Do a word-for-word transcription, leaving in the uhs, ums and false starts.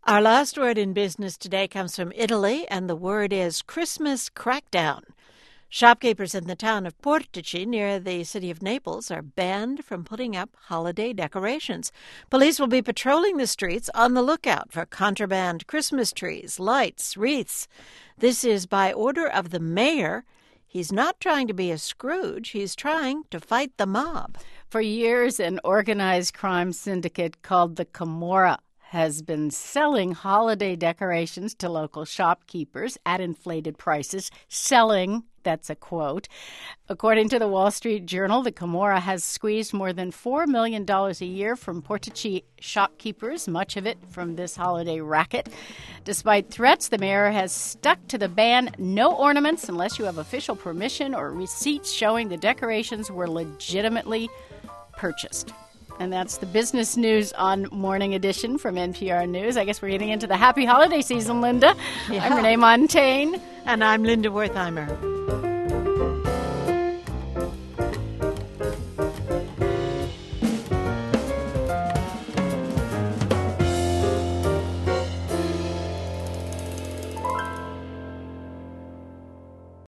Our last word in business today comes from Italy, and the word is Christmas crackdown. Shopkeepers in the town of Portici, near the city of Naples, are banned from putting up holiday decorations. Police will be patrolling the streets on the lookout for contraband Christmas trees, lights, wreaths. This is by order of the mayor. He's not trying to be a Scrooge. He's trying to fight the mob. For years, an organized crime syndicate called the Camorra has been selling holiday decorations to local shopkeepers at inflated prices. Selling, that's a quote. According to the Wall Street Journal, the Camorra has squeezed more than four million dollars a year from Portici shopkeepers, much of it from this holiday racket. Despite threats, the mayor has stuck to the ban: no ornaments unless you have official permission or receipts showing the decorations were legitimately purchased. And that's the business news on Morning Edition from N P R News. I guess we're getting into the happy holiday season, Linda. Yeah. I'm Renee Montaigne. And I'm Linda Wertheimer.